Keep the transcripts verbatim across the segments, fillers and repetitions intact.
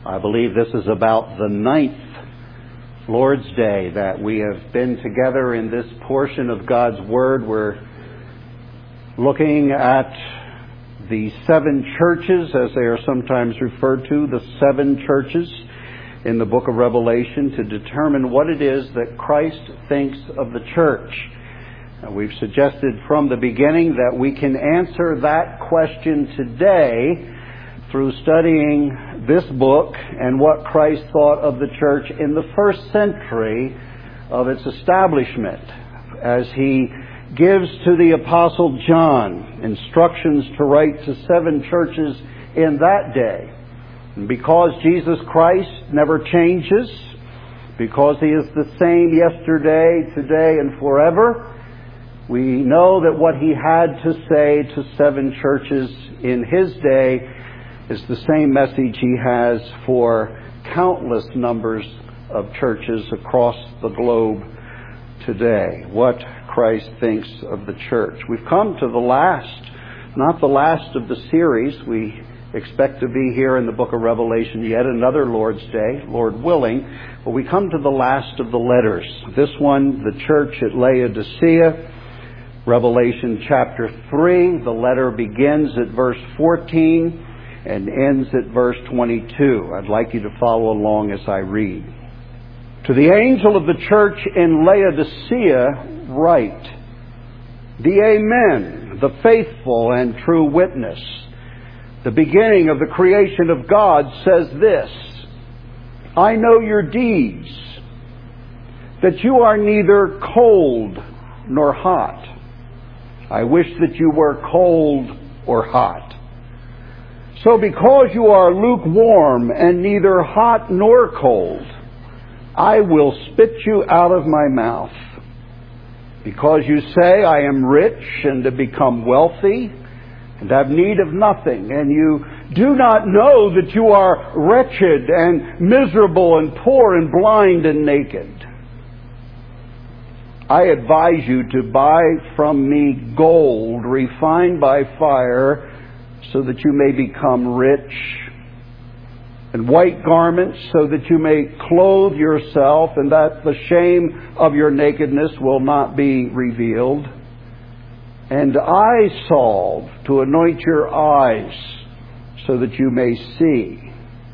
I believe this is about the ninth Lord's Day that we have been together in this portion of God's Word. We're looking at the seven churches, as they are sometimes referred to, the seven churches in the book of Revelation, to determine what it is that Christ thinks of the church. Now, we've suggested from the beginning that we can answer that question today through studying this book and what Christ thought of the church in the first century of its establishment, as he gives to the Apostle John instructions to write to seven churches in that day. And because Jesus Christ never changes, because he is the same yesterday, today, and forever, we know that what he had to say to seven churches in his day is the same message he has for countless numbers of churches across the globe today. What Christ thinks of the church. We've come to the last, not the last of the series. We expect to be here in the book of Revelation yet another Lord's Day, Lord willing. But we come to the last of the letters. This one, the church at Laodicea, Revelation chapter three. The letter begins at verse fourteen and ends at verse twenty-two. I'd like you to follow along as I read. To the angel of the church in Laodicea write, the Amen, the faithful and true witness, the beginning of the creation of God, says this: I know your deeds, that you are neither cold nor hot. I wish that you were cold or hot. So because you are lukewarm and neither hot nor cold, I will spit you out of my mouth. Because you say, I am rich and have become wealthy and have need of nothing, and you do not know that you are wretched and miserable and poor and blind and naked. I advise you to buy from me gold refined by fire, so that you may become rich, and white garments, so that you may clothe yourself, and that the shame of your nakedness will not be revealed, and eye salve to anoint your eyes, so that you may see.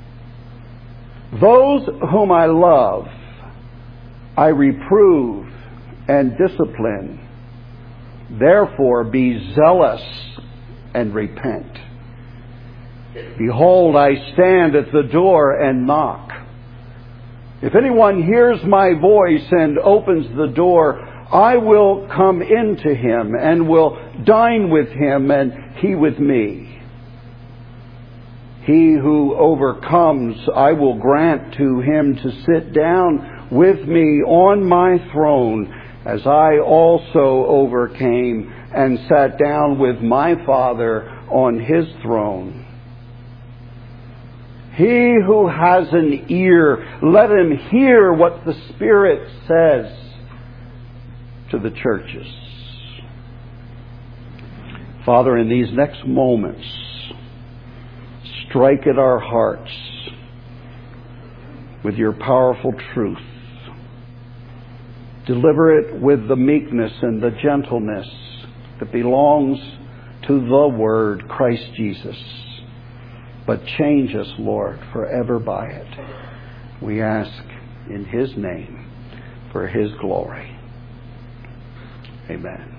Those whom I love, I reprove and discipline. Therefore be zealous and repent. Behold, I stand at the door and knock. If anyone hears my voice and opens the door, I will come into him and will dine with him and he with me. He who overcomes, I will grant to him to sit down with me on my throne, as I also overcame and sat down with my Father on his throne. He who has an ear, let him hear what the Spirit says to the churches. Father, in these next moments, strike at our hearts with your powerful truth. Deliver it with the meekness and the gentleness that belongs to the Word, Christ Jesus. But change us, Lord, forever by it. We ask in his name, for his glory. Amen.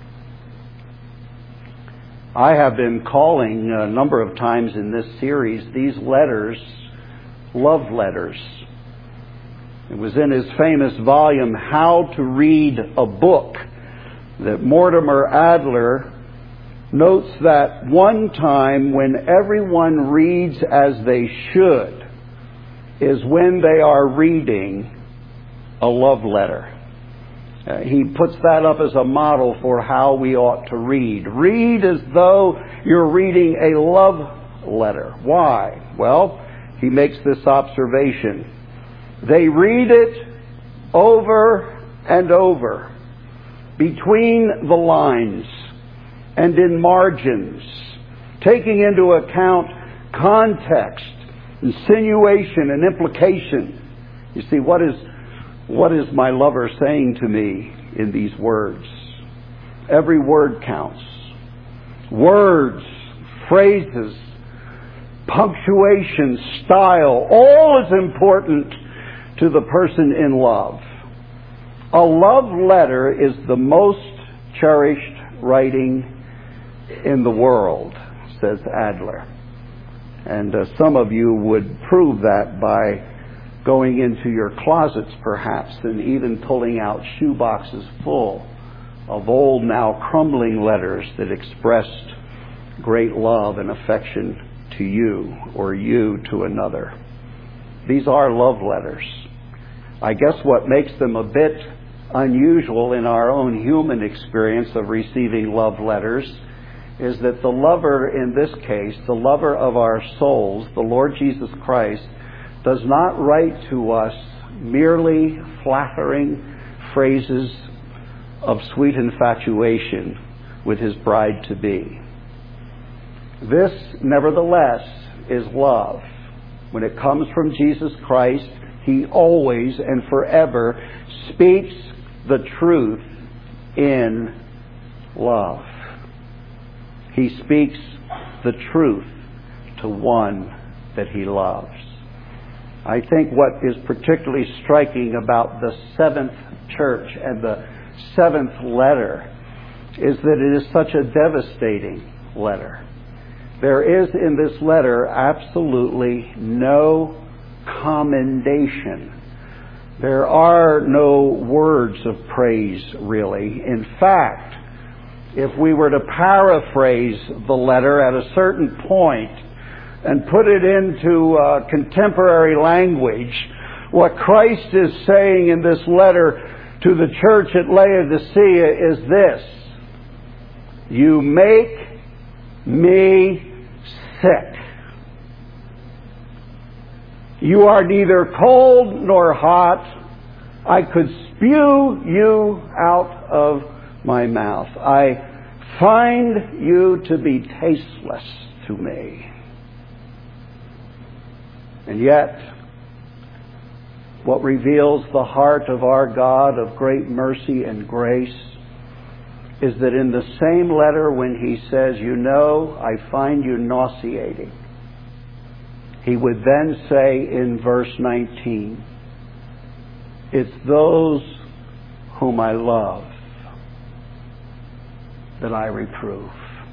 I have been calling a number of times in this series these letters love letters. It was in his famous volume, How to Read a Book, that Mortimer Adler notes that one time when everyone reads as they should is when they are reading a love letter. Uh, he puts that up as a model for how we ought to read. Read as though you're reading a love letter. Why? Well, he makes this observation. They read it over and over, between the lines and in margins, taking into account context insinuation and implication. You see, what is, what is my lover saying to me in these words? Every word counts. Words, phrases, punctuation, style, all is important to the person in love. A love letter is the most cherished writing in the world, says Adler. And uh, some of you would prove that by going into your closets perhaps and even pulling out shoe boxes full of old, now crumbling letters that expressed great love and affection to you or you to another. These are love letters. I guess what makes them a bit unusual in our own human experience of receiving love letters is that the lover in this case, the lover of our souls, the Lord Jesus Christ, does not write to us merely flattering phrases of sweet infatuation with his bride-to-be. This, nevertheless, is love. When it comes from Jesus Christ, he always and forever speaks the truth in love. He speaks the truth to one that he loves. I think what is particularly striking about the seventh church and the seventh letter is that it is such a devastating letter. There is in this letter absolutely no commendation. There are no words of praise, really. In fact, if we were to paraphrase the letter at a certain point and put it into uh, contemporary language, what Christ is saying in this letter to the church at Laodicea is this: you make me sick. You are neither cold nor hot. I could spew you out of my mouth. I find you to be tasteless to me. And yet, what reveals the heart of our God of great mercy and grace is that in the same letter when he says, you know, I find you nauseating, he would then say in verse nineteen, it's those whom I love that I reprove.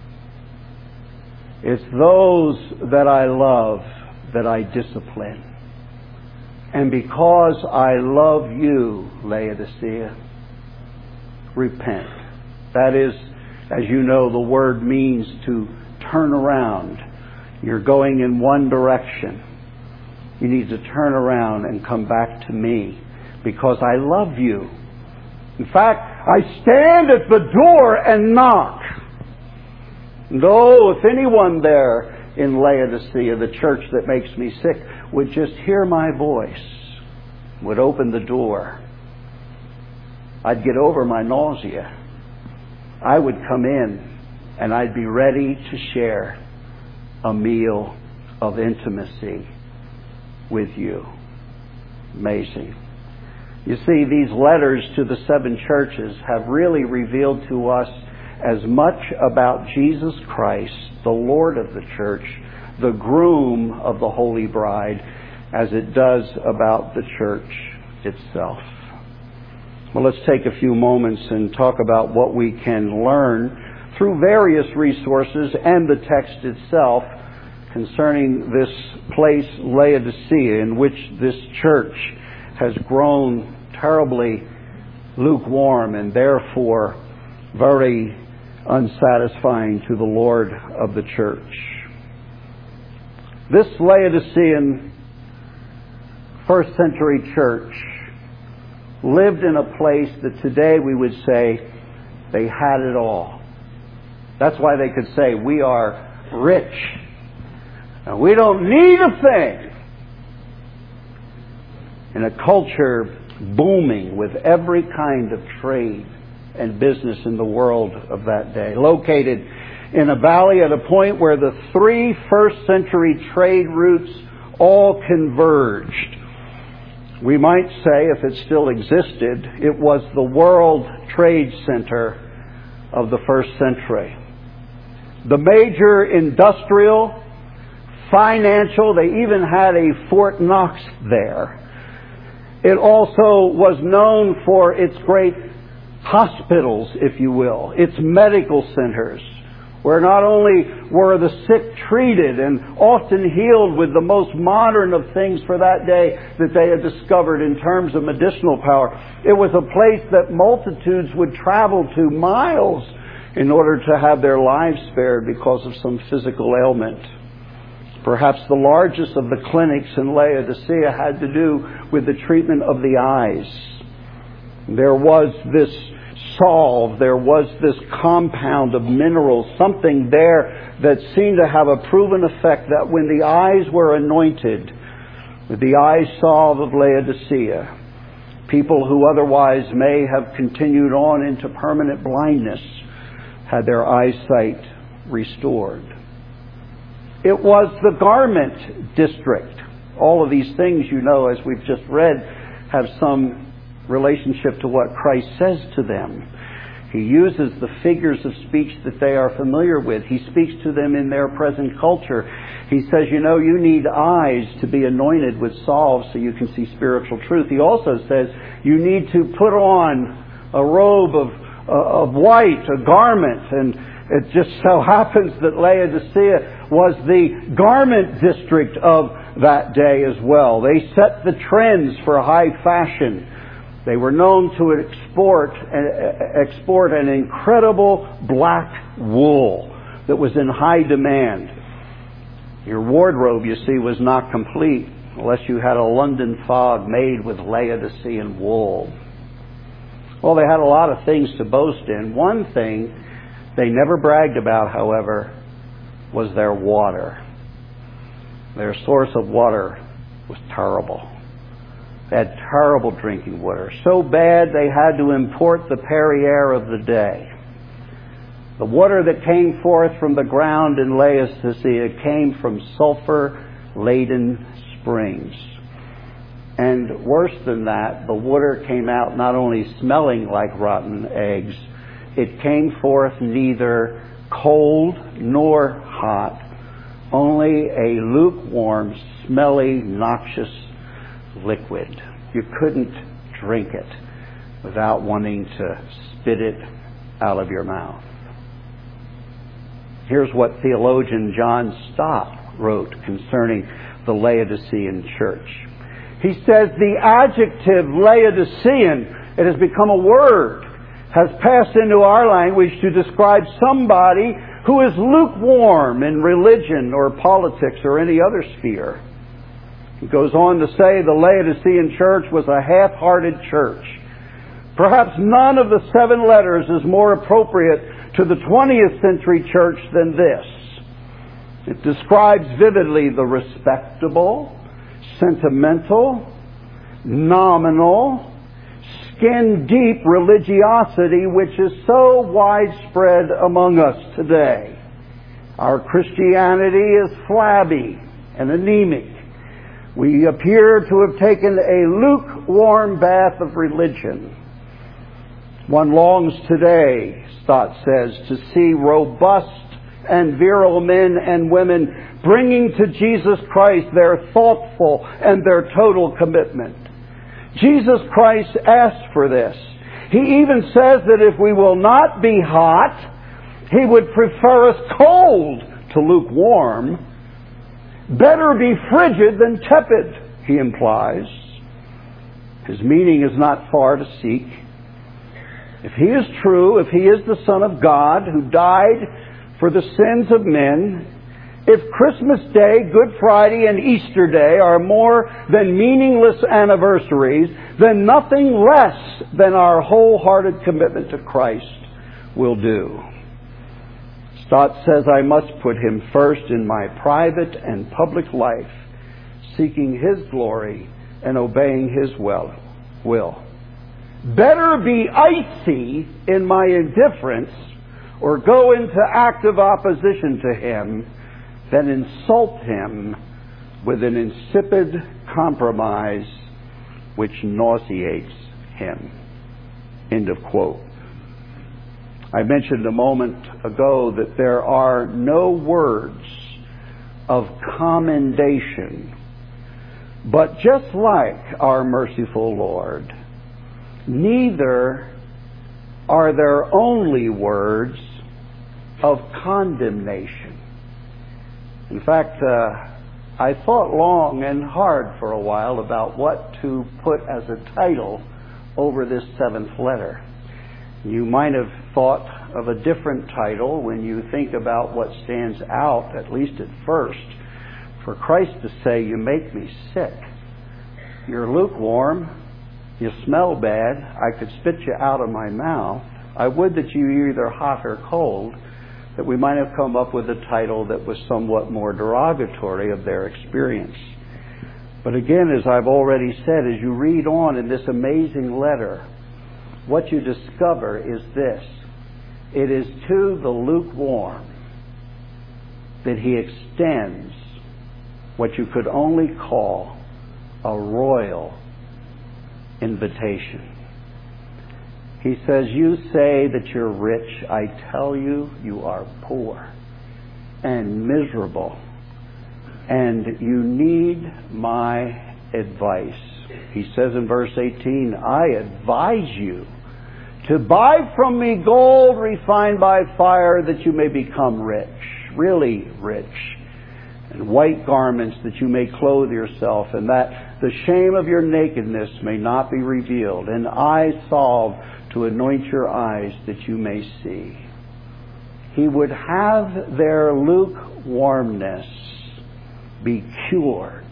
It's those that I love that I discipline. And because I love you, Laodicea, repent. That is, as you know, the word means to turn around. You're going in one direction. You need to turn around and come back to me because I love you. In fact, I stand at the door and knock. And oh, if anyone there in Laodicea, the church that makes me sick, would just hear my voice, would open the door, I'd get over my nausea. I would come in and I'd be ready to share a meal of intimacy with you. Amazing. You see, these letters to the seven churches have really revealed to us as much about Jesus Christ, the Lord of the church, the groom of the holy bride, as it does about the church itself. Well, let's take a few moments and talk about what we can learn through various resources and the text itself concerning this place, Laodicea, in which this church has grown terribly lukewarm and therefore very unsatisfying to the Lord of the church. This Laodicean first century church lived in a place that today we would say they had it all. That's why they could say, we are rich and we don't need a thing. In a culture booming with every kind of trade and business in the world of that day, located in a valley at a point where the three first century trade routes all converged. We might say, if it still existed, it was the World Trade Center of the first century. The major industrial, financial, they even had a Fort Knox there. It also was known for its great hospitals, if you will, its medical centers, where not only were the sick treated and often healed with the most modern of things for that day that they had discovered in terms of medicinal power, it was a place that multitudes would travel to miles in order to have their lives spared because of some physical ailment. Perhaps the largest of the clinics in Laodicea had to do with the treatment of the eyes. There was this solve, there was this compound of minerals, something there that seemed to have a proven effect that when the eyes were anointed with the eye salve of Laodicea, people who otherwise may have continued on into permanent blindness had their eyesight restored. It was the garment district. All of these things, you know, as we've just read, have some relationship to what Christ says to them. He uses the figures of speech that they are familiar with. He speaks to them in their present culture. He says, you know, you need eyes to be anointed with salve so you can see spiritual truth. He also says you need to put on a robe of, uh, of white, a garment. And it just so happens that Laodicea was the garment district of that day as well. They set the trends for high fashion. They were known to export, export an incredible black wool that was in high demand. Your wardrobe, you see, was not complete unless you had a London fog made with Laodicean wool. Well, they had a lot of things to boast in. One thing they never bragged about, however, was their water. Their source of water was terrible. They had terrible drinking water. So bad they had to import the Perrier of the day. The water that came forth from the ground in Laodicea came from sulfur-laden springs. And worse than that, the water came out not only smelling like rotten eggs, it came forth neither cold nor hot, only a lukewarm, smelly, noxious liquid. You couldn't drink it without wanting to spit it out of your mouth. Here's what theologian John Stott wrote concerning the Laodicean church. He says, the adjective Laodicean, it has become a word, has passed into our language to describe somebody who is lukewarm in religion or politics or any other sphere. He goes on to say the Laodicean church was a half-hearted church. Perhaps none of the seven letters is more appropriate to the twentieth century church than this. It describes vividly the respectable, sentimental, nominal, skin-deep religiosity which is so widespread among us today. Our Christianity is flabby and anemic. We appear to have taken a lukewarm bath of religion. One longs today, Stott says, to see robust and virile men and women bringing to Jesus Christ their thoughtful and their total commitment. Jesus Christ asked for this. He even says that if we will not be hot, He would prefer us cold to lukewarm. Better be frigid than tepid, He implies. His meaning is not far to seek. If He is true, if He is the Son of God who died for the sins of men, if Christmas Day, Good Friday, and Easter Day are more than meaningless anniversaries, then nothing less than our wholehearted commitment to Christ will do. Stott says, I must put Him first in my private and public life, seeking His glory and obeying His will. Better be icy in my indifference or go into active opposition to Him than insult Him with an insipid compromise which nauseates him. End of quote. I mentioned a moment ago that there are no words of commendation, but just like our merciful Lord, neither are there only words of condemnation. In fact, uh, I thought long and hard for a while about what to put as a title over this seventh letter. You might have thought of a different title when you think about what stands out, at least at first. For Christ to say, "You make me sick. You're lukewarm. You smell bad. I could spit you out of my mouth. I would that you were either hot or cold," that we might have come up with a title that was somewhat more derogatory of their experience. But again, as I've already said, as you read on in this amazing letter, what you discover is this: it is to the lukewarm that he extends what you could only call a royal invitation. He says, "You say that you're rich. I tell you, you are poor and miserable, and you need my advice." He says in verse eighteen, "I advise you to buy from me gold refined by fire, that you may become rich," really rich, "and white garments, that you may clothe yourself, and that the shame of your nakedness may not be revealed, and eye salve to anoint your eyes, that you may see." He would have their lukewarmness be cured.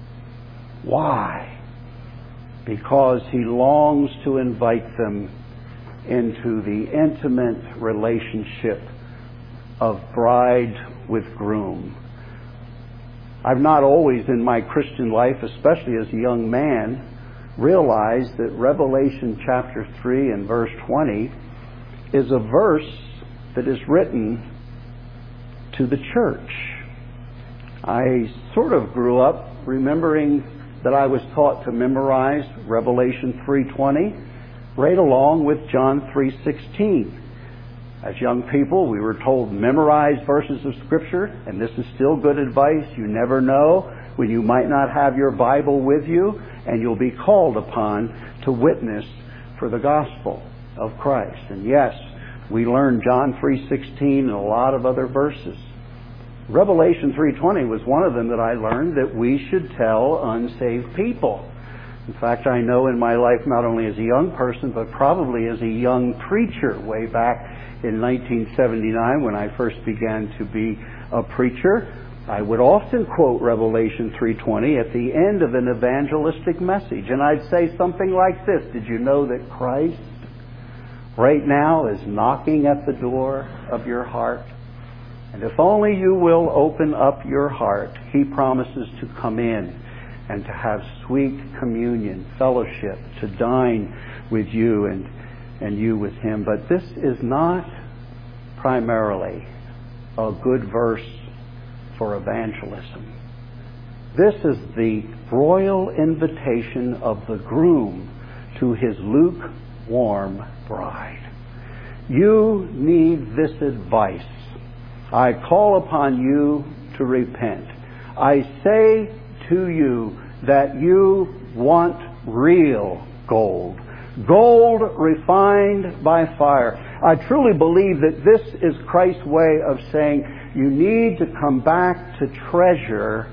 Why? Because he longs to invite them into the intimate relationship of bride with groom. I've not always in my Christian life, especially as a young man, realized that Revelation chapter three and verse twenty is a verse that is written to the church. I sort of grew up remembering that I was taught to memorize Revelation three twenty right along with John three sixteen. As young people, we were told memorize verses of Scripture, and this is still good advice. You never know when you might not have your Bible with you, and you'll be called upon to witness for the gospel of Christ. And yes, we learned John three sixteen and a lot of other verses. Revelation three twenty was one of them that I learned that we should tell unsaved people. In fact, I know in my life, not only as a young person, but probably as a young preacher way back in nineteen seventy-nine when I first began to be a preacher, I would often quote Revelation three twenty at the end of an evangelistic message. And I'd say something like this: "Did you know that Christ right now is knocking at the door of your heart? And if only you will open up your heart, He promises to come in and to have sweet communion, fellowship, to dine with you and, and you with Him." But this is not primarily a good verse for evangelism. This is the royal invitation of the groom to his lukewarm bride. You need this advice. I call upon you to repent. I say to you that you want real gold. Gold refined by fire. I truly believe that this is Christ's way of saying you need to come back to treasure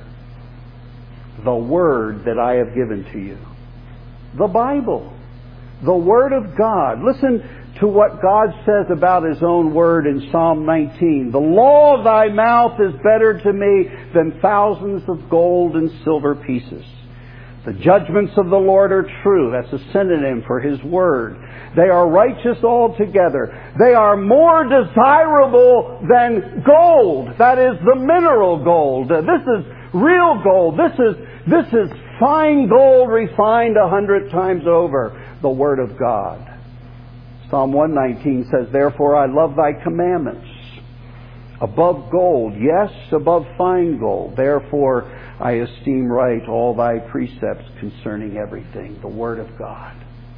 the Word that I have given to you. The Bible. The Word of God. Listen to what God says about His own Word in Psalm nineteen. "The law of thy mouth is better to me than thousands of gold and silver pieces. The judgments of the Lord are true." That's a synonym for His Word. "They are righteous altogether. They are more desirable than gold." That is the mineral gold. This is real gold. This is, this is fine gold refined a hundred times over. The Word of God. Psalm one nineteen says, "Therefore I love thy commandments. above gold, yes, above fine gold. Therefore I esteem right all thy precepts concerning everything, the Word of God.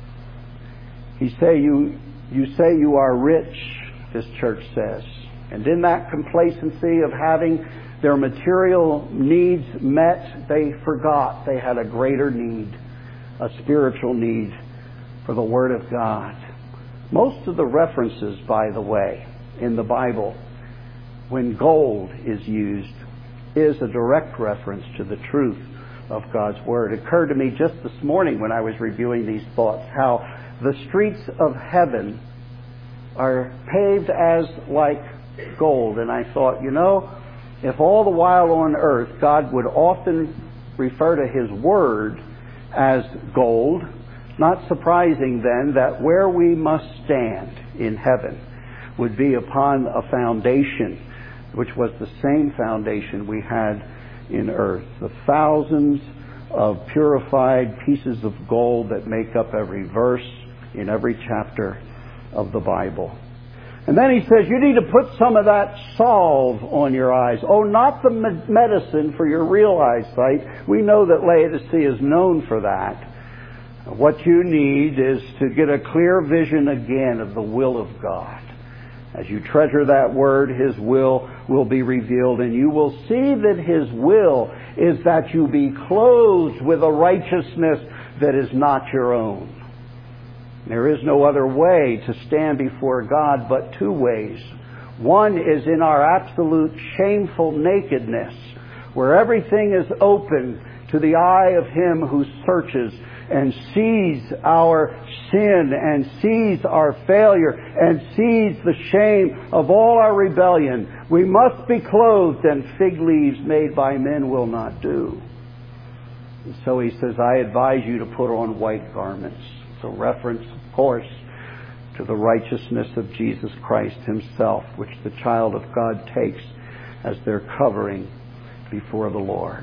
He say you, you say you are rich, this church says. And in that complacency of having their material needs met, they forgot they had a greater need, a spiritual need for the Word of God. Most of the references, by the way, in the Bible, when gold is used, is a direct reference to the truth of God's Word. It occurred to me just this morning when I was reviewing these thoughts, how the streets of heaven are paved as like gold. And I thought, you know, if all the while on earth God would often refer to His Word as gold, not surprising then that where we must stand in heaven would be upon a foundation which was the same foundation we had in earth. The thousands of purified pieces of gold that make up every verse in every chapter of the Bible. And then he says, you need to put some of that salve on your eyes. Oh, not the medicine for your real eyesight. We know that Laodicea is known for that. What you need is to get a clear vision again of the will of God. As you treasure that Word, His will will be revealed, and you will see that His will is that you be clothed with a righteousness that is not your own. There is no other way to stand before God but two ways. One is in our absolute shameful nakedness, where everything is open to the eye of Him who searches and sees our sin and sees our failure and sees the shame of all our rebellion. We must be clothed, and fig leaves made by men will not do. And so he says, I advise you to put on white garments. It's a reference, of course, to the righteousness of Jesus Christ Himself, which the child of God takes as their covering before the Lord.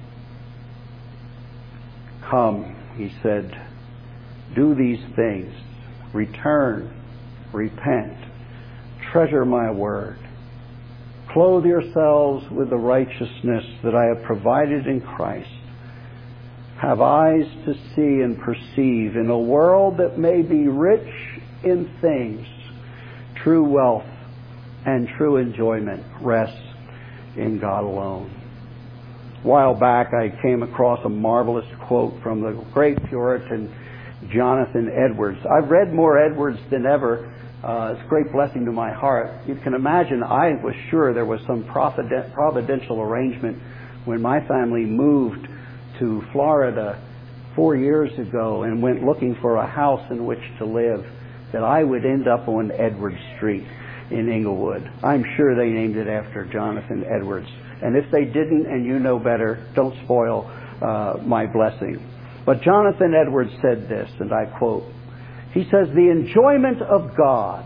Come, he said, do these things. Return, repent, treasure my word. Clothe yourselves with the righteousness that I have provided in Christ. Have eyes to see and perceive in a world that may be rich in things. True wealth and true enjoyment rests in God alone. A while back I came across a marvelous quote from the great Puritan Jonathan Edwards. I've read more Edwards than ever. Uh, it's a great blessing to my heart. You can imagine I was sure there was some providential arrangement when my family moved to Florida four years ago and went looking for a house in which to live, that I would end up on Edwards Street in Inglewood. I'm sure they named it after Jonathan Edwards. And if they didn't, and you know better, don't spoil uh, my blessing. But Jonathan Edwards said this, and I quote, he says, the enjoyment of God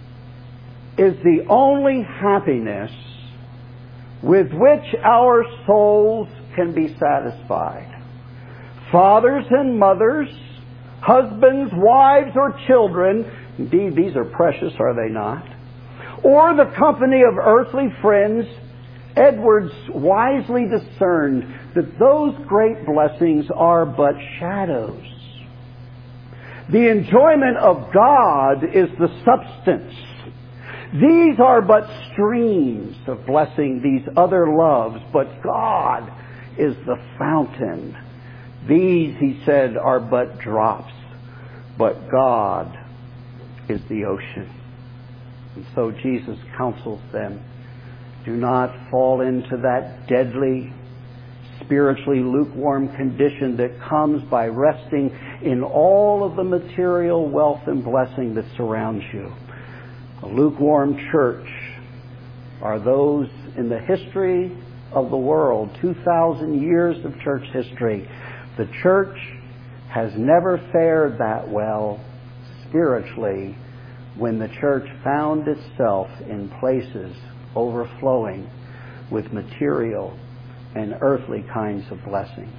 is the only happiness with which our souls can be satisfied. Fathers and mothers, husbands, wives, or children, indeed these are precious, are they not? Or the company of earthly friends, Edwards wisely discerned that those great blessings are but shadows. The enjoyment of God is the substance. These are but streams of blessing, these other loves, but God is the fountain. These, he said, are but drops, but God is the ocean. And so Jesus counsels them, do not fall into that deadly, spiritually lukewarm condition that comes by resting in all of the material wealth and blessing that surrounds you. A lukewarm church are those in the history of the world, two thousand years of church history. The church has never fared that well spiritually when the church found itself in places overflowing with material and earthly kinds of blessings.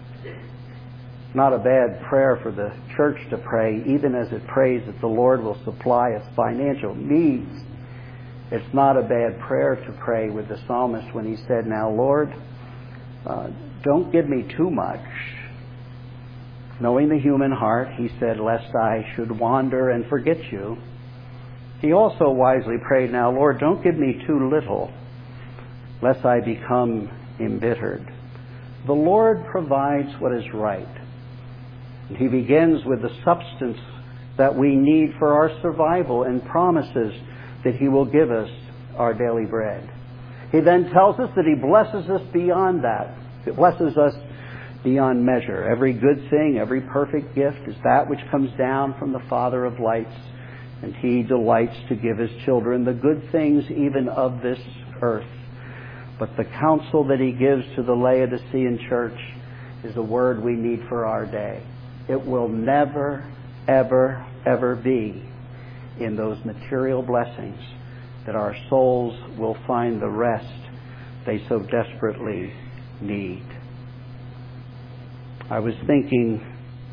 Not a bad prayer for the church to pray, even as it prays that the Lord will supply its financial needs It's not a bad prayer to pray with the psalmist when he said, now, Lord, uh, don't give me too much. Knowing the human heart, he said, lest I should wander and forget you. He also wisely prayed, now, Lord, don't give me too little, lest I become embittered. The Lord provides what is right. And he begins with the substance that we need for our survival and promises that he will give us our daily bread. He then tells us that he blesses us beyond that. He blesses us beyond measure. Every good thing, every perfect gift is that which comes down from the Father of lights, and he delights to give his children the good things even of this earth. But the counsel that he gives to the Laodicean church is a word we need for our day. It will never, ever, ever be in those material blessings that our souls will find the rest they so desperately need. I was thinking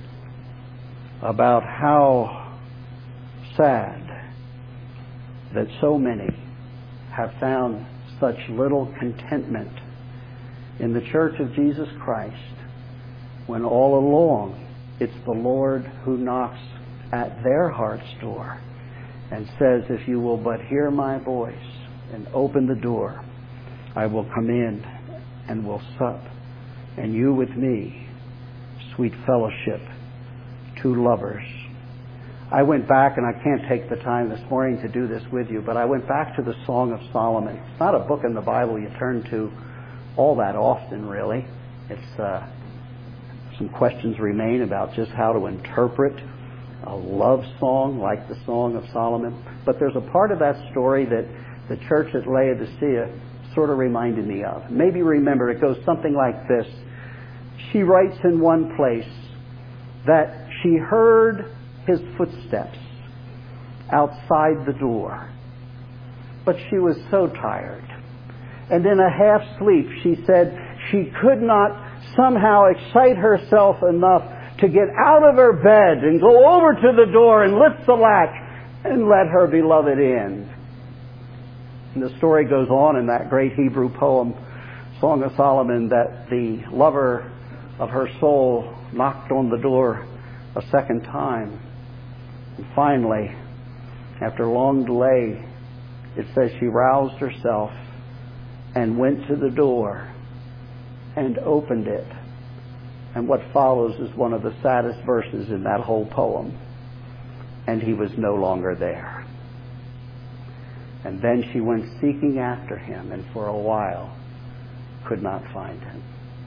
about how sad that so many have found such little contentment in the Church of Jesus Christ, when all along it's the Lord who knocks at their heart's door and says, if you will but hear my voice and open the door, I will come in and will sup, and you with me, sweet fellowship, two lovers. I went back, and I can't take the time this morning to do this with you, but I went back to the Song of Solomon. It's not a book in the Bible you turn to all that often, really. It's uh, some questions remain about just how to interpret a love song like the Song of Solomon. But there's a part of that story that the church at Laodicea sort of reminded me of. Maybe remember, it goes something like this. She writes in one place that she heard his footsteps outside the door, but she was so tired. And in a half sleep, she said she could not somehow excite herself enough to get out of her bed and go over to the door and lift the latch and let her beloved in. And the story goes on in that great Hebrew poem, Song of Solomon, that the lover of her soul knocked on the door a second time. And finally, after long delay, it says she roused herself and went to the door and opened it. And what follows is one of the saddest verses in that whole poem. And he was no longer there. And then she went seeking after him, and for a while could not find him.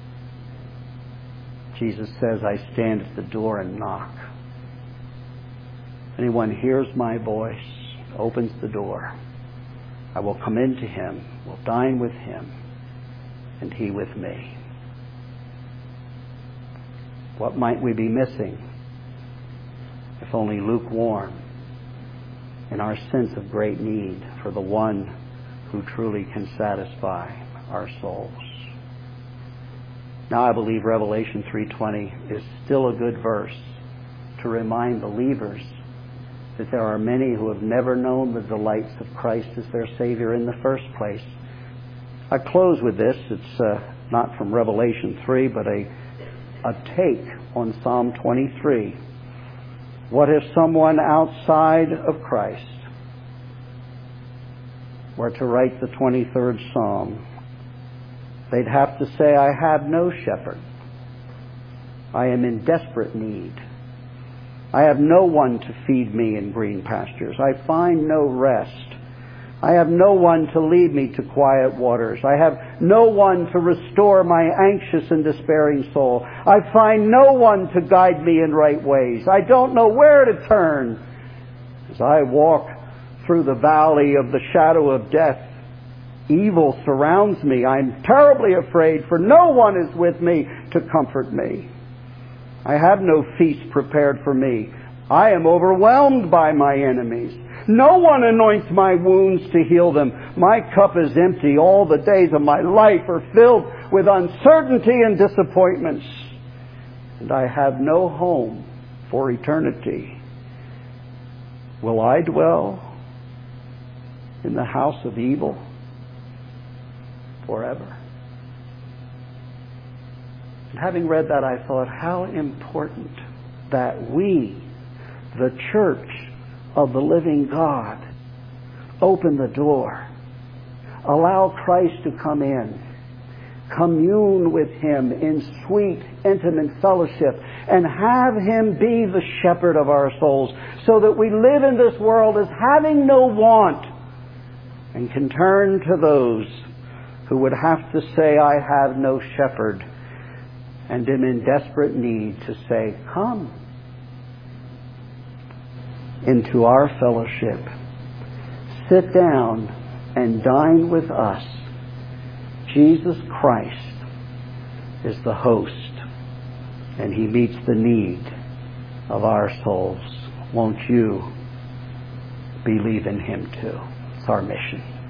Jesus says, I stand at the door and knock. Anyone hears my voice, opens the door, I will come into him, will dine with him, and he with me. What might we be missing, if only lukewarm, in our sense of great need for the one who truly can satisfy our souls? Now I believe Revelation three twenty is still a good verse to remind believers that there are many who have never known the delights of Christ as their Savior in the first place. I close with this. It's uh, not from Revelation three, but a, a take on Psalm twenty-three. What if someone outside of Christ were to write the twenty-third Psalm? They'd have to say, I have no shepherd. I am in desperate need. I have no one to feed me in green pastures. I find no rest. I have no one to lead me to quiet waters. I have no one to restore my anxious and despairing soul. I find no one to guide me in right ways. I don't know where to turn. As I walk through the valley of the shadow of death, evil surrounds me. I'm terribly afraid, for no one is with me to comfort me. I have no feast prepared for me. I am overwhelmed by my enemies. No one anoints my wounds to heal them. My cup is empty. All the days of my life are filled with uncertainty and disappointments. And I have no home for eternity. Will I dwell in the house of evil forever. And having read that, I thought how important that we, the church of the living God, open the door, allow Christ to come in, commune with Him in sweet, intimate fellowship, and have Him be the shepherd of our souls, so that we live in this world as having no want, and can turn to those who would have to say, I have no shepherd, and am in desperate need, to say, come into our fellowship. Sit down and dine with us. Jesus Christ is the host, and He meets the need of our souls. Won't you believe in Him too? It's our mission.